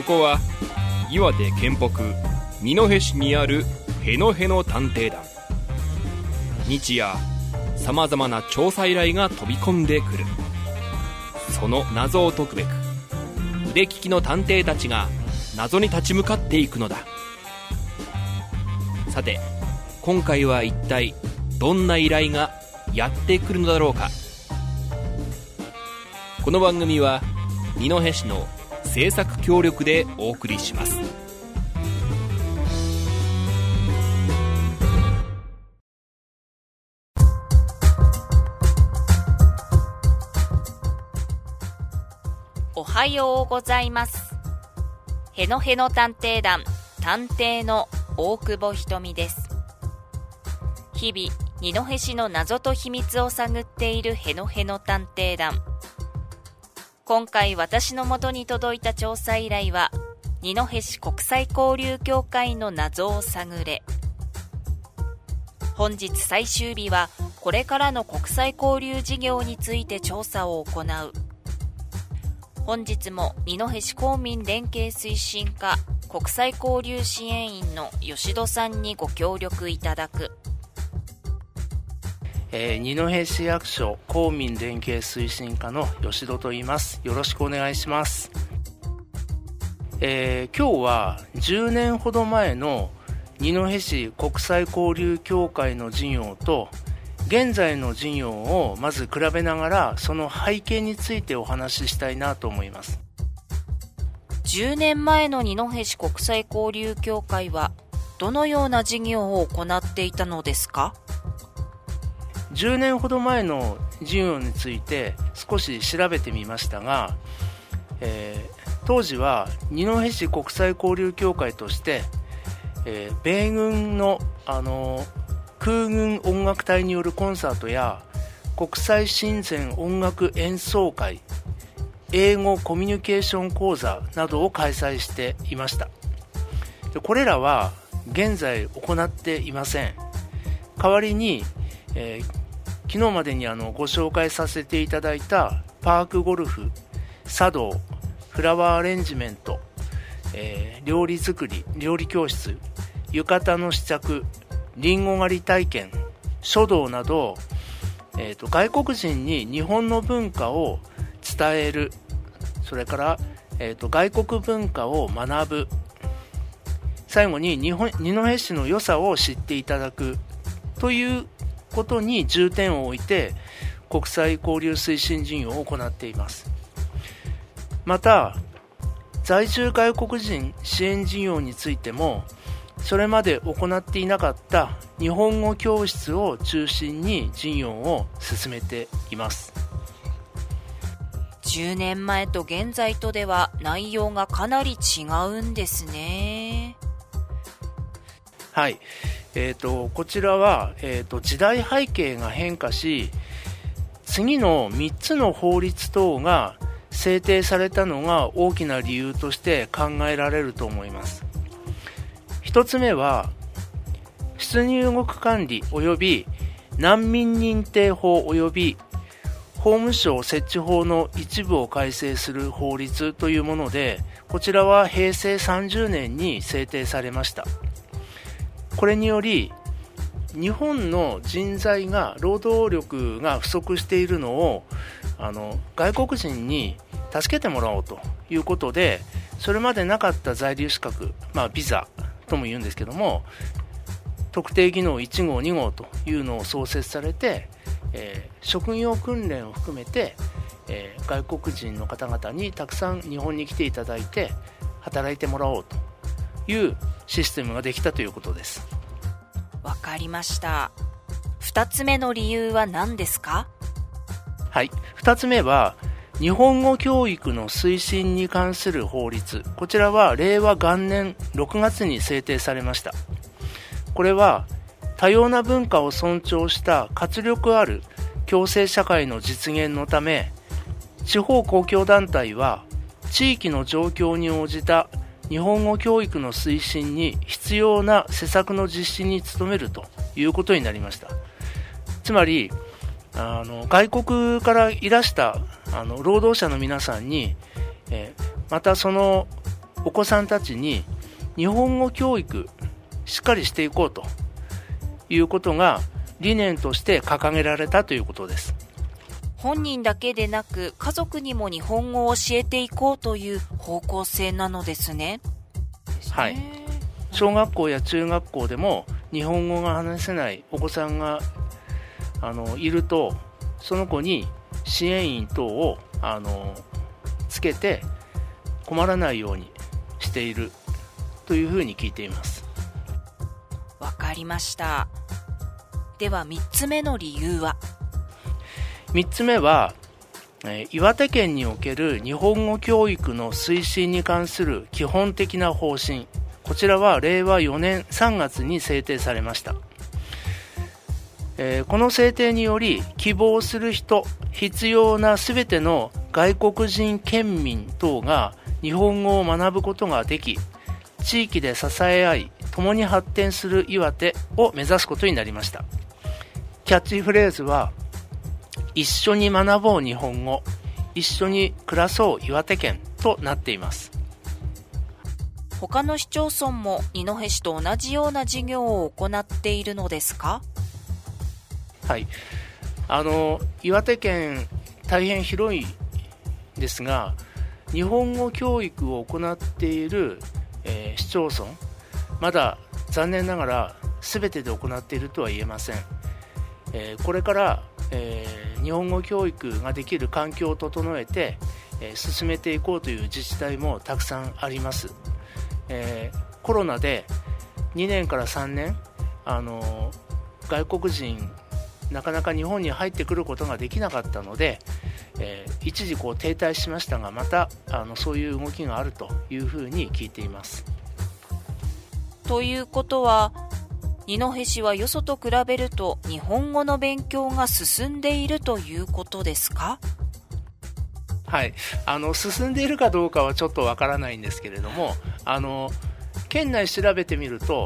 ここは岩手県北二戸市にあるへのへの探偵団。日夜さまざまな調査依頼が飛び込んでくる。その謎を解くべく腕利きの探偵たちが謎に立ち向かっていくのだ。さて今回は一体どんな依頼がやってくるのだろうか。この番組は二戸市の制作協力でお送りします。 おはようございます。へのへの探偵団探偵の大久保ひとみです。日々二戸市の謎と秘密を探っているへのへの探偵団。今回私の元に届いた調査依頼は二戸市国際交流協会の謎を探れ。本日最終日はこれからの国際交流事業について調査を行う。本日も二戸市公民連携推進課国際交流支援員の吉戸さんにご協力いただく。 二戸市役所公民連携推進課の吉戸と言います。よろしくお願いします。今日は10年ほど前の二戸市国際交流協会の事業と現在の事業をまず比べながらその背景についてお話ししたいなと思います。 10年前の二戸市国際交流協会はどのような事業を行っていたのですか ？10年ほど前の事業について少し調べてみましたが、当時は二戸市国際交流協会として、米軍の、空軍音楽隊によるコンサートや国際親善音楽演奏会、英語コミュニケーション講座などを開催していました。でこれらは現在行っていません。代わりに、昨日までにご紹介させていただいたパークゴルフ、茶道、フラワーアレンジメント、料理作り、料理教室、浴衣の試着、リンゴ狩り体験、書道など、外国人に日本の文化を伝える、それから、外国文化を学ぶ、最後に二戸市の良さを知っていただくということに重点を置いて国際交流推進事業を行っています。また在住外国人支援事業についてもそれまで行っていなかった日本語教室を中心に事業を進めています。 10年前と現在とでは内容がかなり違うんですね。 はい、こちらは、時代背景が変化し次の3つの法律等が制定されたのが大きな理由として考えられると思います。1つ目は出入国管理及び難民認定法及び法務省設置法の一部を改正する法律というもので、こちらは平成30年に制定されました。これにより日本の人材が労働力が不足しているのを外国人に助けてもらおうということで、それまでなかった在留資格、ビザとも言うんですけども、特定技能1号2号というのを創設されて、職業訓練を含めて、外国人の方々にたくさん日本に来ていただいて働いてもらおうというシステムができたということです。 わかりました。2つ目の理由は何ですか？ はい、2つ目は日本語教育の推進に関する法律。こちらは令和元年6月に制定されました。これは多様な文化を尊重した活力ある共生社会の実現のため、地方公共団体は地域の状況に応じた日本語教育の推進に必要な施策の実施に努めるということになりました。つまり外国からいらした労働者の皆さんに、またそのお子さんたちに日本語教育しっかりしていこうということが理念として掲げられたということです。 本人だけでなく家族にも日本語を教えていこうという方向性なのですね。 はい。小学校や中学校でも日本語が話せないお子さんがいると、その子に支援員等をつけて困らないようにしているというふうに聞いています。 わかりました。では3つ目の理由は 3つ目は、岩手県における日本語教育の推進に関する基本的な方針、こちらは令和4年3月に制定されました。この制定により希望する人、必要なすべての外国人県民等が日本語を学ぶことができ、地域で支え合い共に発展する岩手を目指すことになりました。キャッチフレーズは一緒に学ぼう日本語、一緒に暮らそう岩手県となっています。 他の市町村も二戸市と同じような事業を行っているのですか？ はい、岩手県大変広いですが、日本語教育を行っている、市町村、まだ残念ながら全てで行っているとは言えません。これから、日本語教育ができる環境を整えて、進めていこうという自治体もたくさんあります。コロナで2年から3年外国人なかなか日本に入ってくることができなかったので、一時停滞しましたが、またそういう動きがあるというふうに聞いています。 ということは二戸市はよそと比べると日本語の勉強が進んでいるということですか？ はい、進んでいるかどうかはちょっとわからないんですけれども、県内調べてみると、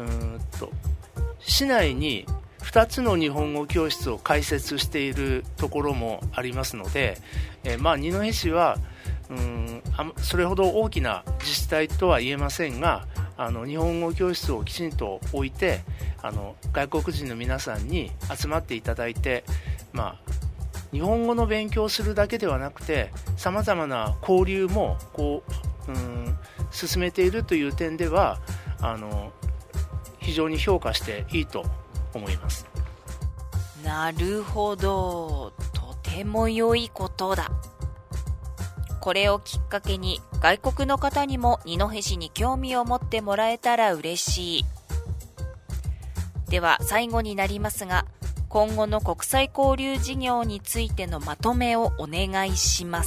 市内に2つの日本語教室を開設しているところもありますので、二戸市はそれほど大きな自治体とは言えませんが、日本語教室をきちんと置いて外国人の皆さんに集まっていただいて、日本語の勉強をするだけではなくてさまざまな交流も進めているという点では非常に評価していいと思います。 なるほど、とても良いことだ。これをきっかけに外国の方にも二戸市に興味を持ってもらえたら嬉しい。では最後になりますが、今後の国際交流事業についてのまとめをお願いします。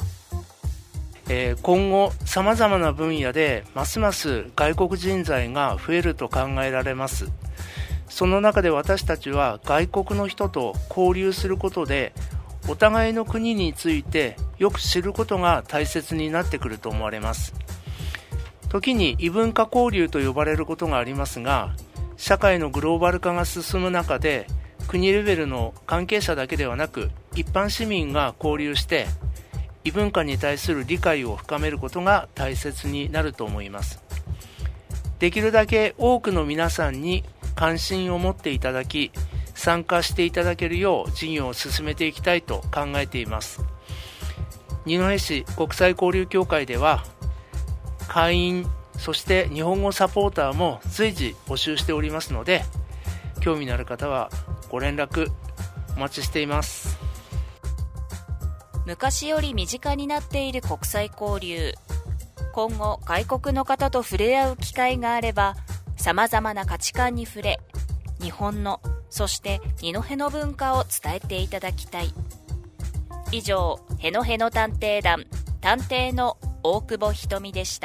今後さまざまな分野でますます外国人材が増えると考えられます。その中で私たちは外国の人と交流することでお互いの国についてよく知ることが大切になってくると思われます。時に異文化交流と呼ばれることがありますが、社会のグローバル化が進む中で国レベルの関係者だけではなく一般市民が交流して異文化に対する理解を深めることが大切になると思います。できるだけ多くの皆さんに関心を持っていただき参加していただけるよう事業を進めていきたいと考えています。二戸市国際交流協会では会員そして日本語サポーターも随時募集しておりますので、興味のある方はご連絡お待ちしています。 昔より身近になっている国際交流、今後外国の方と触れ合う機会があればさまざまな価値観に触れ、日本のそして二戸の文化を伝えていただきたい。以上、へのへの探偵団探偵の大久保ひとみでした。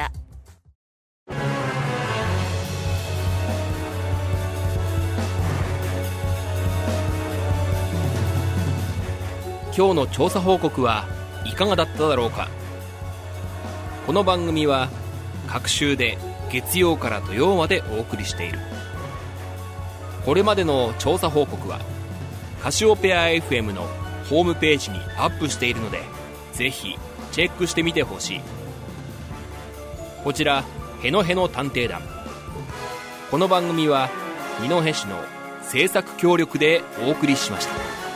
今日の調査報告はいかがだっただろうか。この番組は各週で月曜から土曜までお送りしている。これまでの調査報告はカシオペア FM のホームページにアップしているので、ぜひチェックしてみてほしい。 こちらへのへの探偵団。この番組は二戸市の制作協力でお送りしました。